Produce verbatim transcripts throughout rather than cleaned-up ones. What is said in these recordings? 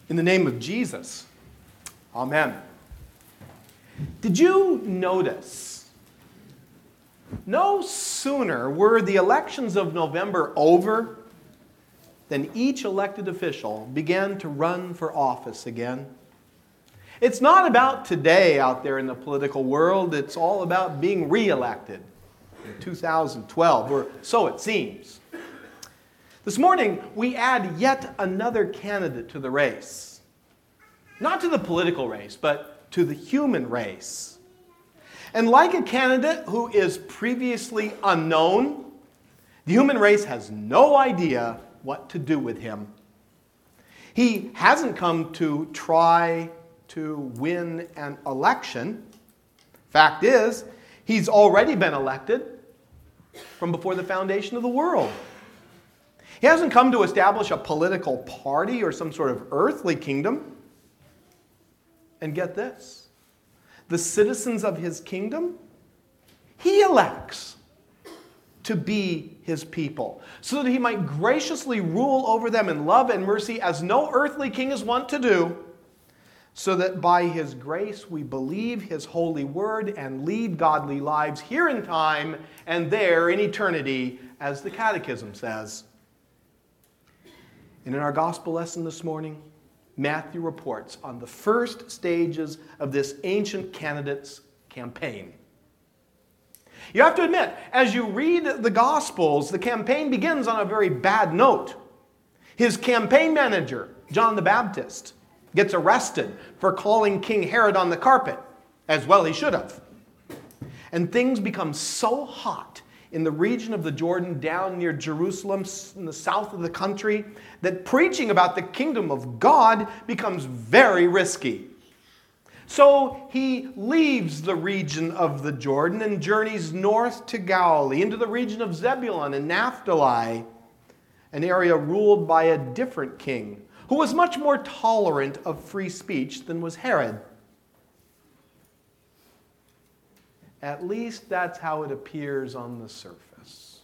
In the name of Jesus, amen. Did you notice, no sooner were the elections of November over than each elected official began to run for office again? It's not about today out there in the political world. It's all about being re-elected in two thousand twelve, or so it seems. This morning, we add yet another candidate to the race. Not to the political race, but to the human race. And like a candidate who is previously unknown, the human race has no idea what to do with him. He hasn't come to try to win an election. Fact is, he's already been elected from before the foundation of the world. He hasn't come to establish a political party or some sort of earthly kingdom. And get this, the citizens of his kingdom, he elects to be his people, so that he might graciously rule over them in love and mercy as no earthly king is wont to do, so that by his grace we believe his holy word and lead godly lives here in time and there in eternity, as the Catechism says. And in our gospel lesson this morning, Matthew reports on the first stages of this ancient candidate's campaign. You have to admit, as you read the Gospels, the campaign begins on a very bad note. His campaign manager, John the Baptist, gets arrested for calling King Herod on the carpet, as well he should have. And things become so hot in the region of the Jordan down near Jerusalem in the south of the country that preaching about the kingdom of God becomes very risky. So he leaves the region of the Jordan and journeys north to Galilee, into the region of Zebulun and Naphtali, an area ruled by a different king who was much more tolerant of free speech than was Herod. At least that's how it appears on the surface.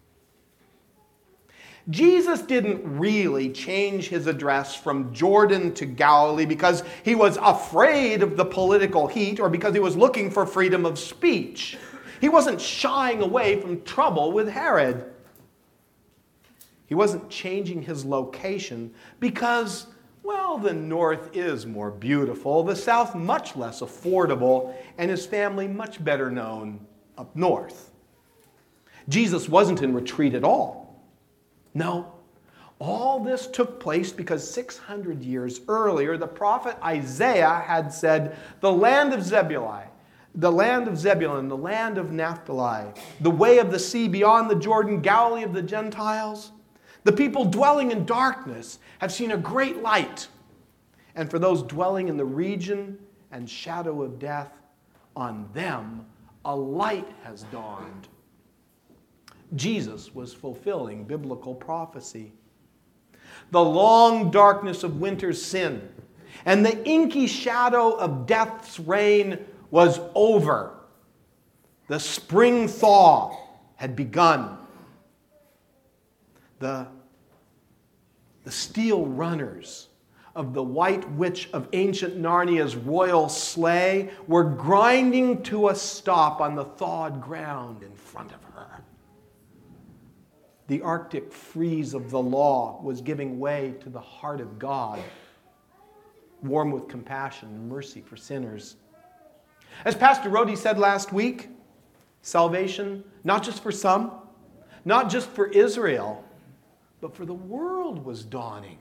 Jesus didn't really change his address from Jordan to Galilee because he was afraid of the political heat or because he was looking for freedom of speech. He wasn't shying away from trouble with Herod. He wasn't changing his location because, well, the north is more beautiful, the south much less affordable, and his family much better known up north. Jesus wasn't in retreat at all. No, all this took place because six hundred years earlier, the prophet Isaiah had said, the land of Zebulun, the land of Zebulun, the land of Naphtali, the way of the sea beyond the Jordan, Galilee of the Gentiles, the people dwelling in darkness have seen a great light. And for those dwelling in the region and shadow of death, on them a light has dawned. Jesus was fulfilling biblical prophecy. The long darkness of winter's sin and the inky shadow of death's reign was over. The spring thaw had begun. The, the steel runners of the white witch of ancient Narnia's royal sleigh were grinding to a stop on the thawed ground in front of her. The Arctic freeze of the law was giving way to the heart of God, warm with compassion and mercy for sinners. As Pastor Rodi said last week, salvation, not just for some, not just for Israel, but for the world was dawning.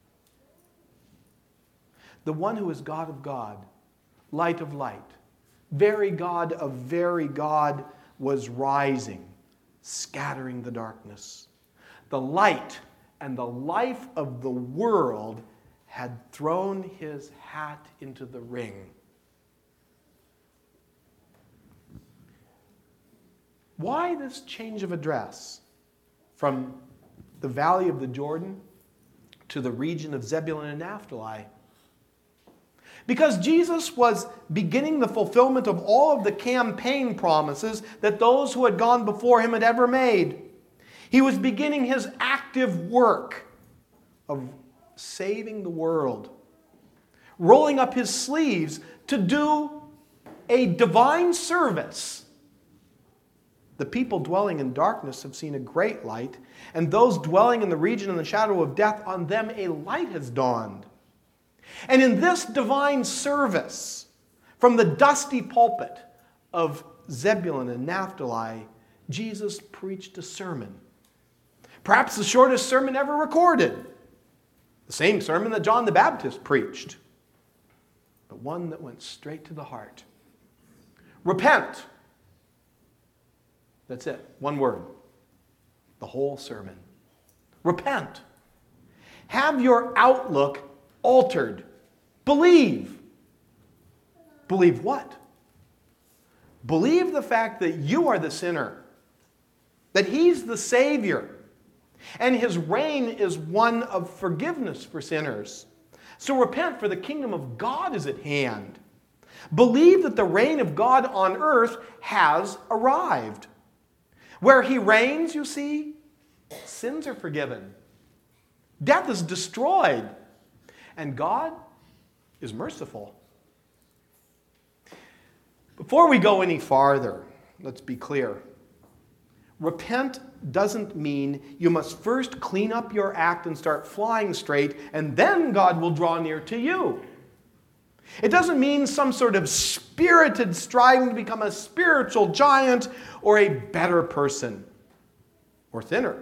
The one who is God of God, light of light, very God of very God was rising, scattering the darkness. The light and the life of the world had thrown his hat into the ring. Why this change of address from the valley of the Jordan to the region of Zebulun and Naphtali? Because Jesus was beginning the fulfillment of all of the campaign promises that those who had gone before him had ever made. He was beginning his active work of saving the world rolling up his sleeves to do a divine service. The people dwelling in darkness have seen a great light, and those dwelling in the region and the shadow of death, on them a light has dawned. And in this divine service, from the dusty pulpit of Zebulun and Naphtali, Jesus preached a sermon. Perhaps the shortest sermon ever recorded. The same sermon that John the Baptist preached. But one that went straight to the heart. Repent. That's it. One word. The whole sermon. Repent. Have your outlook altered. Believe. Believe what? Believe the fact that you are the sinner. That He's the Savior. And His reign is one of forgiveness for sinners. So repent, for the kingdom of God is at hand. Believe that the reign of God on earth has arrived. Where He reigns, you see, sins are forgiven. Death is destroyed. And God is merciful. Before we go any farther, let's be clear. Repent doesn't mean you must first clean up your act and start flying straight, and then God will draw near to you. It doesn't mean some sort of spirited striving to become a spiritual giant or a better person or thinner.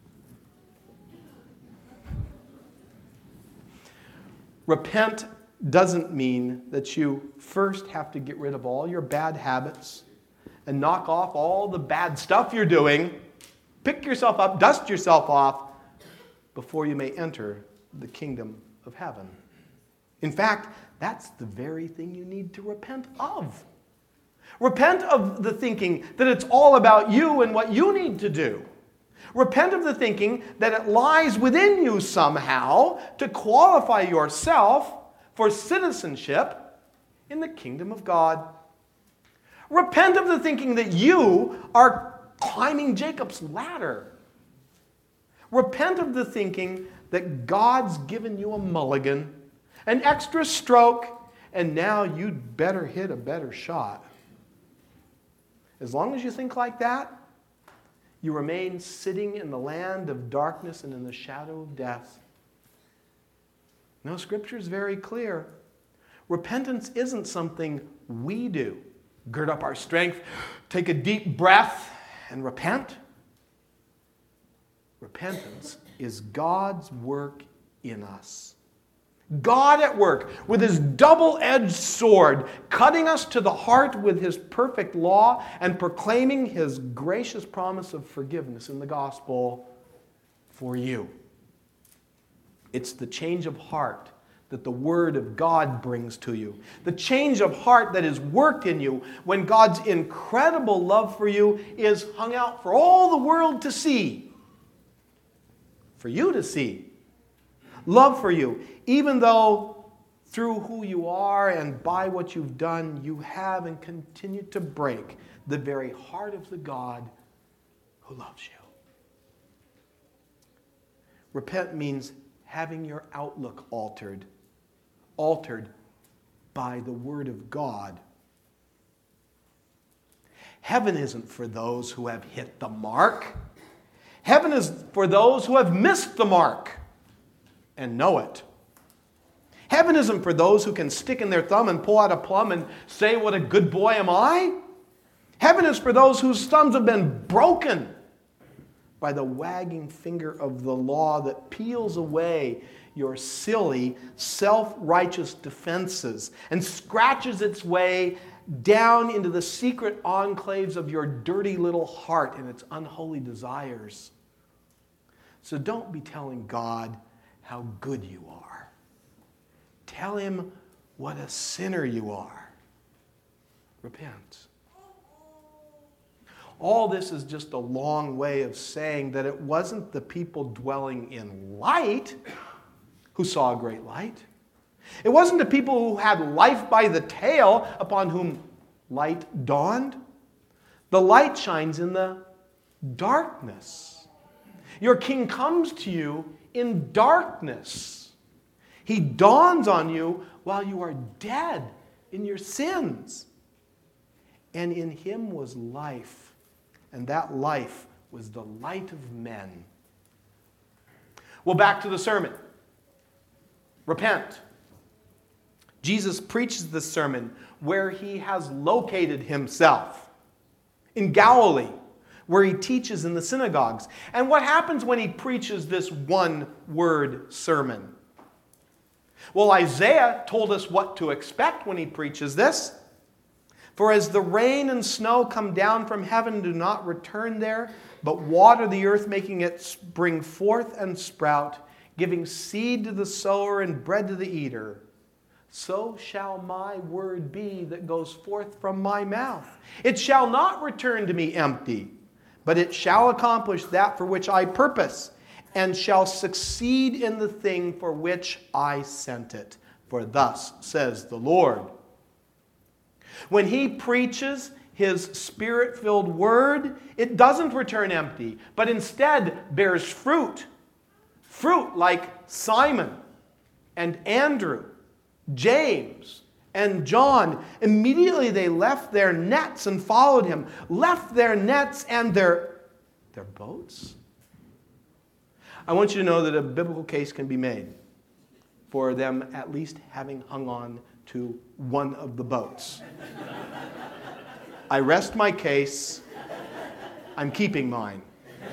Repent doesn't mean that you first have to get rid of all your bad habits and knock off all the bad stuff you're doing, pick yourself up, dust yourself off, before you may enter the kingdom of heaven. In fact, that's the very thing you need to repent of. Repent of the thinking that it's all about you and what you need to do. Repent of the thinking that it lies within you somehow to qualify yourself for citizenship in the kingdom of God. Repent of the thinking that you are climbing Jacob's ladder. Repent of the thinking that God's given you a mulligan, an extra stroke, and now you'd better hit a better shot. As long as you think like that, you remain sitting in the land of darkness and in the shadow of death. No, Scripture is very clear. Repentance isn't something we do. Gird up our strength, take a deep breath, and repent. Repentance is God's work in us. God at work with His double-edged sword, cutting us to the heart with His perfect law and proclaiming His gracious promise of forgiveness in the gospel for you. It's the change of heart that the Word of God brings to you. The change of heart that is worked in you when God's incredible love for you is hung out for all the world to see. For you to see. Love for you, even though through who you are and by what you've done, you have and continue to break the very heart of the God who loves you. Repent means having your outlook altered. Altered by the Word of God. Heaven isn't for those who have hit the mark. Heaven is for those who have missed the mark and know it. Heaven isn't for those who can stick in their thumb and pull out a plum and say, "What a good boy am I." Heaven is for those whose thumbs have been broken by the wagging finger of the law that peels away your silly, self-righteous defenses and scratches its way down into the secret enclaves of your dirty little heart and its unholy desires. So don't be telling God how good you are. Tell Him what a sinner you are. Repent. All this is just a long way of saying that it wasn't the people dwelling in light who saw a great light. It wasn't the people who had life by the tail upon whom light dawned. The light shines in the darkness. Your King comes to you in darkness. He dawns on you while you are dead in your sins. And in him was life, and that life was the light of men. Well, back to the sermon. Repent. Jesus preaches this sermon where he has located himself, in Galilee, where he teaches in the synagogues. And what happens when he preaches this one-word sermon? Well, Isaiah told us what to expect when he preaches this. For as the rain and snow come down from heaven, do not return there, but water the earth, making it spring forth and sprout, giving seed to the sower and bread to the eater, so shall my word be that goes forth from my mouth. It shall not return to me empty, but it shall accomplish that for which I purpose, and shall succeed in the thing for which I sent it. For thus says the Lord. When he preaches his spirit-filled word, it doesn't return empty, but instead bears fruit. Fruit like Simon and Andrew, James and John. Immediately they left their nets and followed him. Left their nets and their, their boats? I want you to know that a biblical case can be made for them at least having hung on to one of the boats. I rest my case. I'm keeping mine.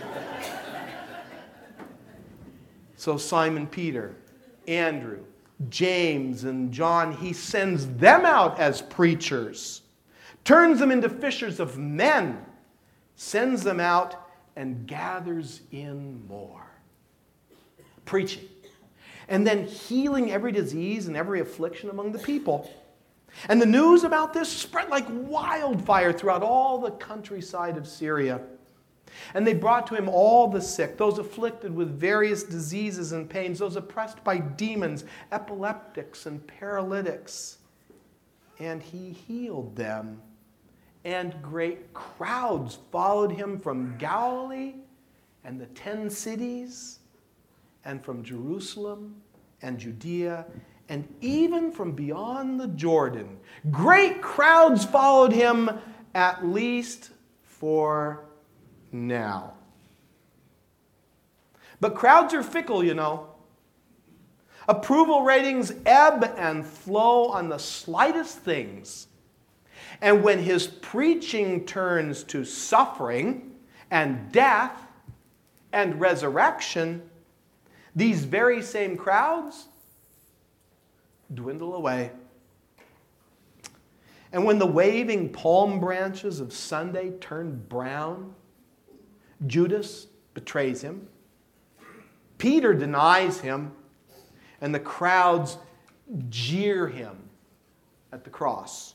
So Simon Peter, Andrew, James, and John, he sends them out as preachers, turns them into fishers of men, sends them out and gathers in more. Preaching. And then healing every disease and every affliction among the people. And the news about this spread like wildfire throughout all the countryside of Syria. And they brought to him all the sick, those afflicted with various diseases and pains, those oppressed by demons, epileptics and paralytics. And he healed them. And great crowds followed him from Galilee and the ten cities, and from Jerusalem and Judea, and even from beyond the Jordan. Great crowds followed him, at least for now. But crowds are fickle, you know. Approval ratings ebb and flow on the slightest things. And when his preaching turns to suffering and death and resurrection, these very same crowds dwindle away. And when the waving palm branches of Sunday turn brown, Judas betrays him, Peter denies him, and the crowds jeer him at the cross.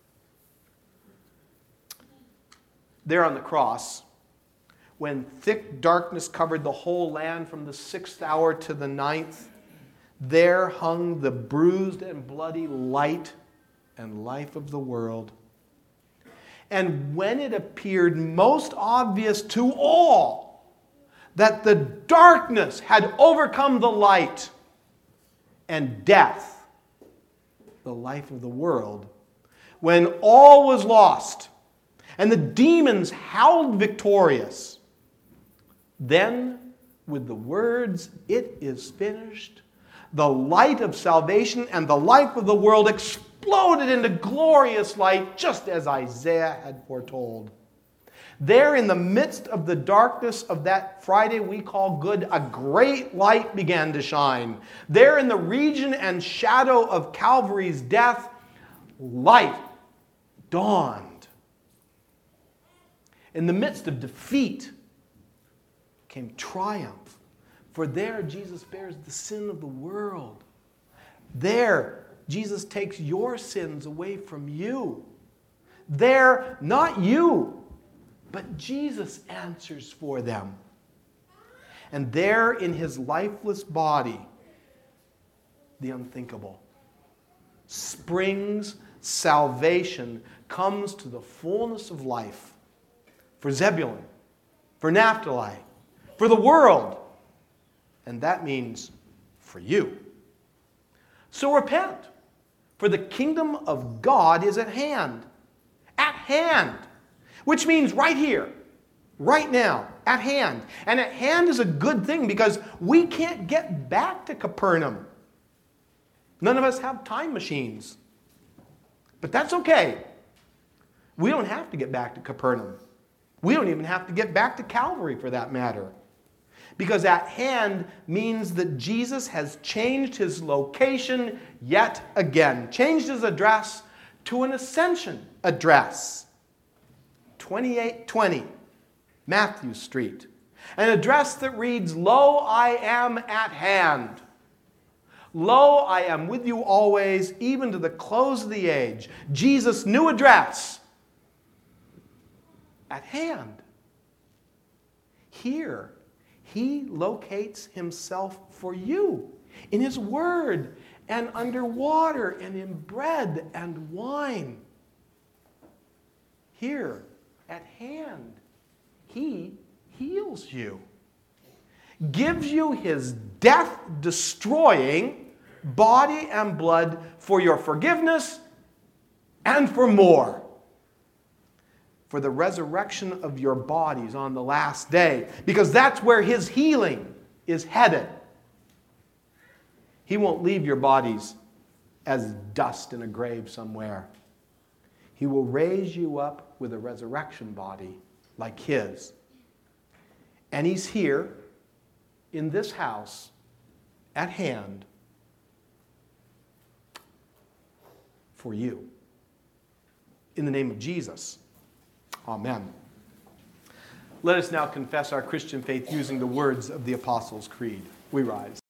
There on the cross, when thick darkness covered the whole land from the sixth hour to the ninth, there hung the bruised and bloody light and life of the world. And when it appeared most obvious to all that the darkness had overcome the light, and death, the life of the world, when all was lost and the demons howled victorious, then, with the words, "It is finished," the light of salvation and the life of the world exploded into glorious light, just as Isaiah had foretold. There, in the midst of the darkness of that Friday we call good, a great light began to shine. There, in the region and shadow of Calvary's death, light dawned. In the midst of defeat came triumph. For there Jesus bears the sin of the world. There Jesus takes your sins away from you. There, not you, but Jesus answers for them. And there in his lifeless body, the unthinkable, springs salvation, comes to the fullness of life for Zebulun, for Naphtali, for the world. And that means for you. So repent, for the kingdom of God is at hand. At hand. Which means right here, right now, at hand. And at hand is a good thing because we can't get back to Capernaum. None of us have time machines. But that's okay. We don't have to get back to Capernaum. We don't even have to get back to Calvary for that matter. Because at hand means that Jesus has changed his location yet again. Changed his address to an ascension address. twenty-eight twenty Matthew Street. An address that reads, Lo, I am at hand. Lo, I am with you always, even to the close of the age. Jesus' new address. At hand. Here, he locates himself for you in his word and under water and in bread and wine. Here, at hand, he heals you. Gives you his death-destroying body and blood for your forgiveness and for more. For the resurrection of your bodies on the last day. Because that's where his healing is headed. He won't leave your bodies as dust in a grave somewhere. He will raise you up with a resurrection body like his. And he's here in this house at hand for you. In the name of Jesus. Amen. Let us now confess our Christian faith using the words of the Apostles' Creed. We rise.